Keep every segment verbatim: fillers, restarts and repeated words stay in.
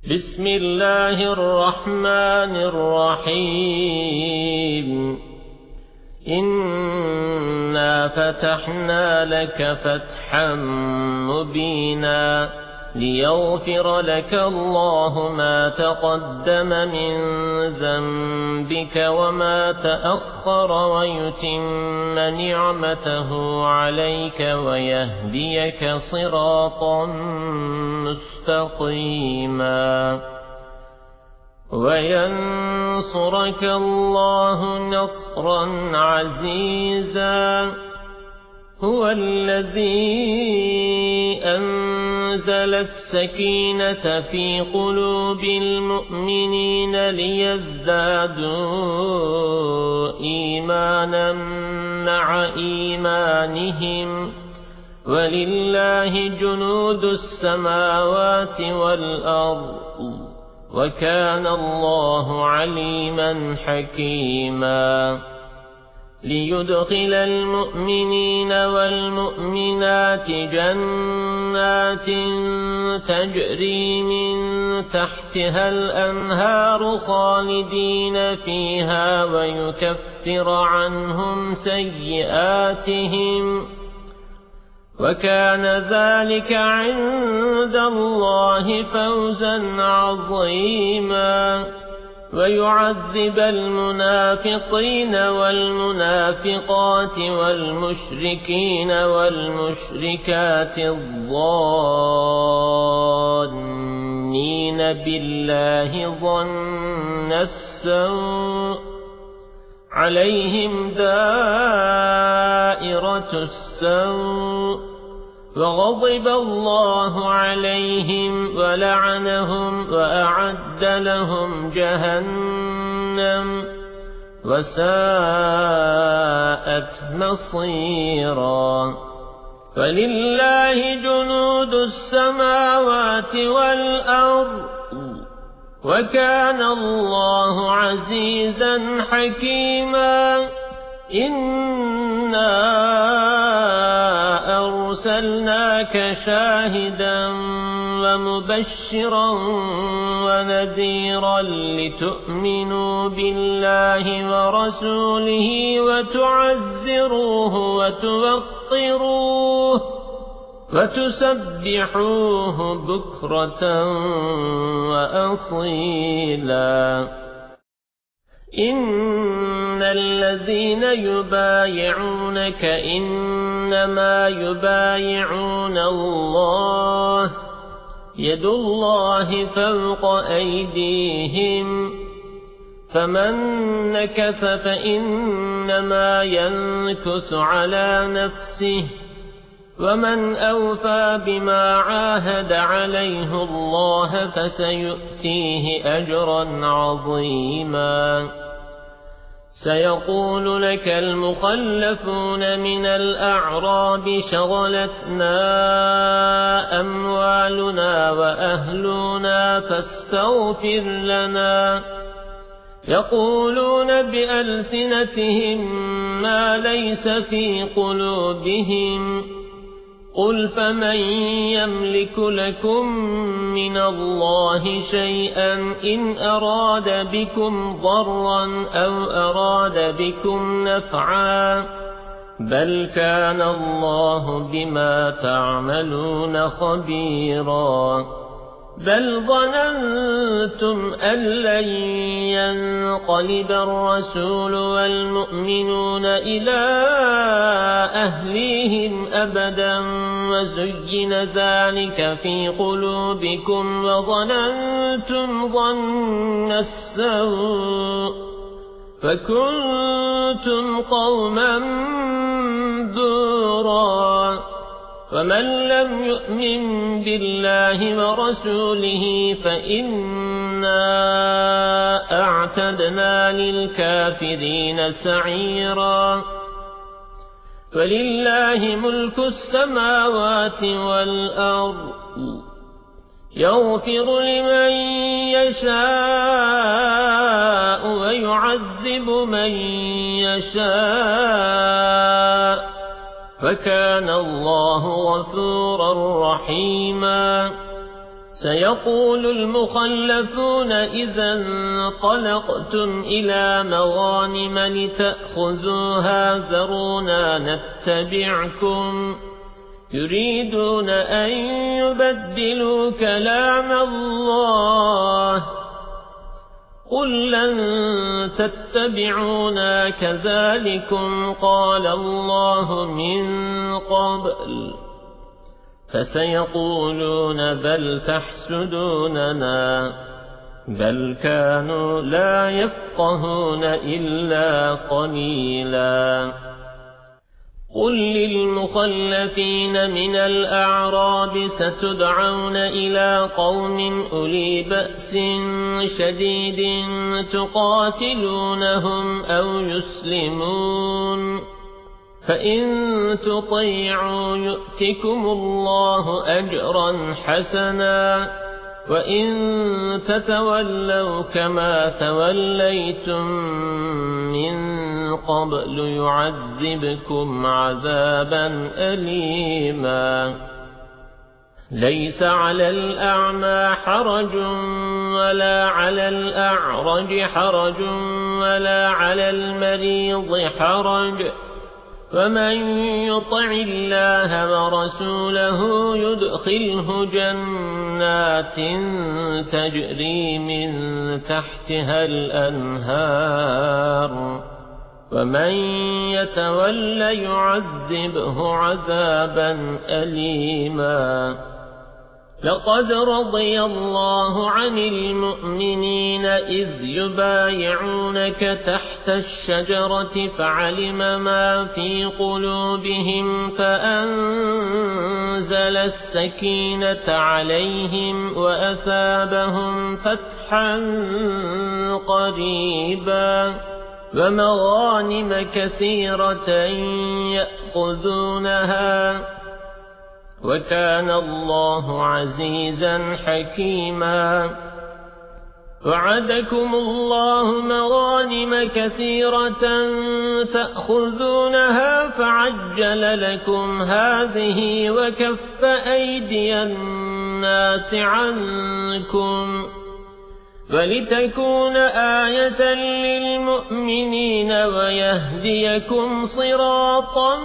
بسم الله الرحمن الرحيم إنا فتحنا لك فتحا مبينا ليغفر لك الله ما تقدم من ذنبك وما تأخر ويتم نعمته عليك ويهديك صراطا مستقيما وينصرك الله نصرا عزيزا هو الذي أنزل السكينة في قلوب المؤمنين ليزدادوا إيمانا مع إيمانهم ولله جنود السماوات والأرض وكان الله عليما حكيما ليدخل المؤمنين والمؤمنات جنات تجري من تحتها الأنهار خالدين فيها ويكفر عنهم سيئاتهم وكان ذلك عند الله فوزا عظيما ويعذب المنافقين والمنافقات والمشركين والمشركات الظانين بالله ظن السوء عليهم دائرة السوء وغضب الله عليهم ولعنهم وأعد لهم جهنم وساءت مصيرا فلله جنود السماوات والأرض وكان الله عزيزا حكيما إنا أرسلناك شاهدا ومبشرا ونذيرا لتؤمنوا بالله ورسوله وتعزروه وتوقروه وتسبحوه بكرة وأصيلا إن الذين يبايعونك إنما يبايعون الله يد الله فوق أيديهم فمن نكث فإنما ينكث على نفسه ومن أوفى بما عاهد عليه الله فسيؤتيه أجرا عظيما سيقول لك المخلفون من الأعراب شغلتنا أموالنا وأهلنا فاستغفر لنا يقولون بألسنتهم ما ليس في قلوبهم قل فمن يملك لكم من الله شيئا إن أراد بكم ضرا أو أراد بكم نفعا بل كان الله بما تعملون خبيرا بل ظننتم أن لن ينقلب الرسول والمؤمنون إلى أهليهم أبدا وزين ذلك في قلوبكم وظننتم ظن السوء فكنتم قوما بورا ومن لم يؤمن بالله ورسوله فإنا أعتدنا للكافرين سعيرا ولله ملك السماوات والأرض يغفر لمن يشاء ويعذب من يشاء وكان الله غفورا رحيما سيقول المخلفون إذا انطلقتم إلى مغانم لتأخذوها ذرونا نتبعكم يريدون أن يبدلوا كلام الله قل لن تتبعونا كذلكم قال الله من قبل فسيقولون بل تحسدوننا بل كانوا لا يفقهون إلا قليلا قل للمخلفين من الأعراب ستدعون إلى قوم أولي بأس شديد تقاتلونهم أو يسلمون فإن تطيعوا يؤتكم الله أجرا حسنا وإن تتولوا كما توليتم من قبل يعذبكم عذابا أليما ليس على الأعمى حرج ولا على الأعرج حرج ولا على المريض حرج ومن يطع الله ورسوله يدخله جنات تجري من تحتها الأنهار ومن يتول يعذبه عذابا أليما لقد رضي الله عن المؤمنين إذ يبايعونك تحت الشجرة فعلم ما في قلوبهم فأنزل السكينة عليهم وأثابهم فتحا قريبا ومغانم كثيرة يأخذونها وكان الله عزيزا حكيما وعدكم الله مغانم كثيرة تأخذونها فعجل لكم هذه وكف أيدي الناس عنكم ولتكون آية للمؤمنين ويهديكم صراطا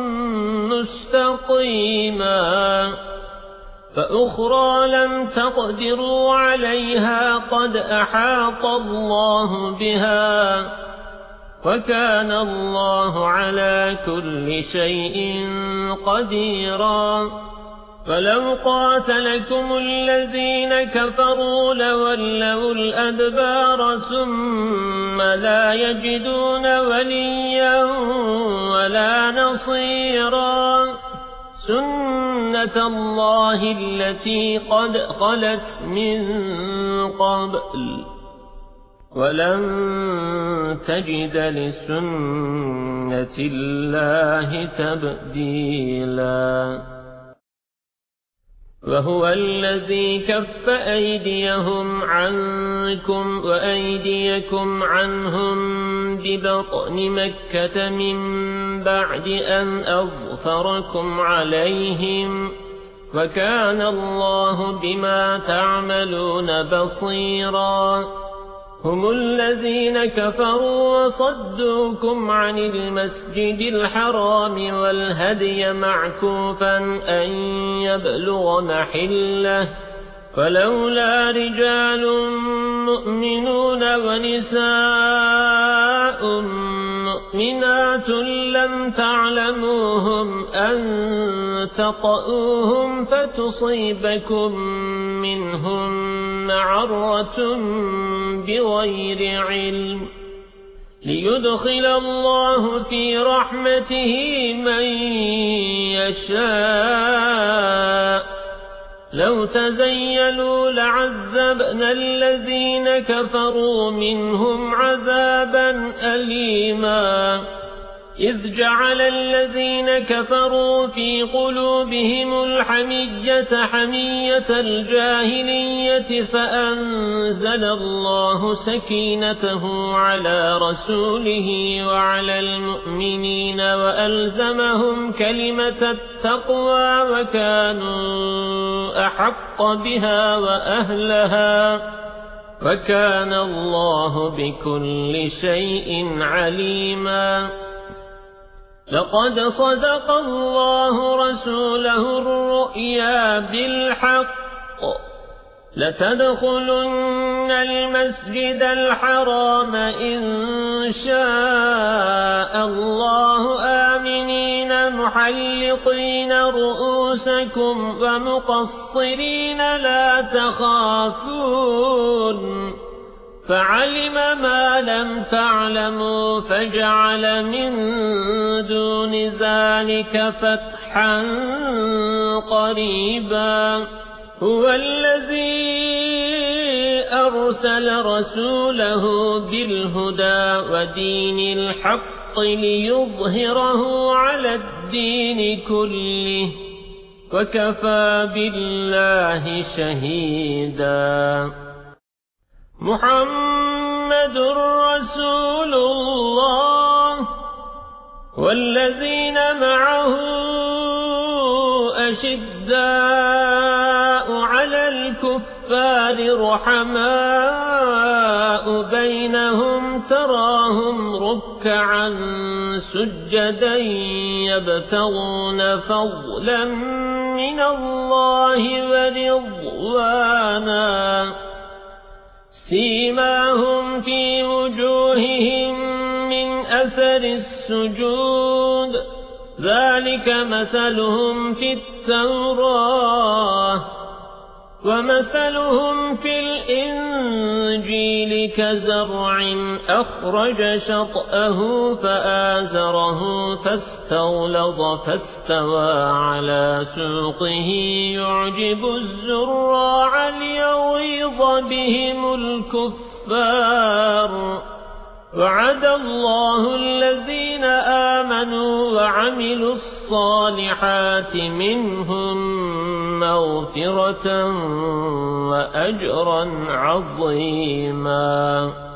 مستقيما فأخرى لم تقدروا عليها قد أحاط الله بها وكان الله على كل شيء قديرا فلو قاتلكم الذين كفروا لولوا الأدبار ثم لا يجدون وليا ولا نصيرا سنة الله التي قد خلت من قبل ولن تجد لسنة الله تبديلا وهو الذي كف أيديهم عنكم وأيديكم عنهم ببطن مكة من بعد أن أظفركم عليهم وكان الله بما تعملون بصيرا هم الذين كفروا وصدوكم عن المسجد الحرام والهدي معكوفا أن يبلغ محله فلولا رجال مؤمنون ونساء مؤمنات لم تعلموهم أن تطؤوهم فتصيبكم منهم معرة بغير علم ليدخل الله في رحمته من يشاء لو تزيلوا لعذبنا الذين كفروا منهم عذابا أليما إذ جعل الذين كفروا في قلوبهم الحمية حمية الجاهلية فأنزل الله سكينته على رسوله وعلى المؤمنين وألزمهم كلمة التقوى وكانوا أحق بها وأهلها وكان الله بكل شيء عليما. لقد صدق الله رسوله الرؤيا بالحق لتدخلن المسجد الحرام إن شاء الله آمنين محلقين رؤوسكم ومقصرين لا تخافون فعلم ما لم تعلموا فجعل من دون ذلك فتحا قريبا. هو الذي أرسل رسوله بالهدى ودين الحق ليظهره على الدين كله وكفى بالله شهيدا. محمد رسول الله والذين معه أشداء على الكفار رحماء بينهم تراهم ركعا سجدا يبتغون فضلا من الله ورضوانا سيماهم في وجوههم من أثر السجود ذلك مثلهم في التوراة ومثلهم في الإنجيل كزرع أخرج شطأه فآزره فاستغلظ فاستوى على سوقه يعجب الزراع ليغيظ بهم الكفار. وعد الله الذين آمنوا وعملوا الصالحات منهم مغفرة وأجرا عظيما.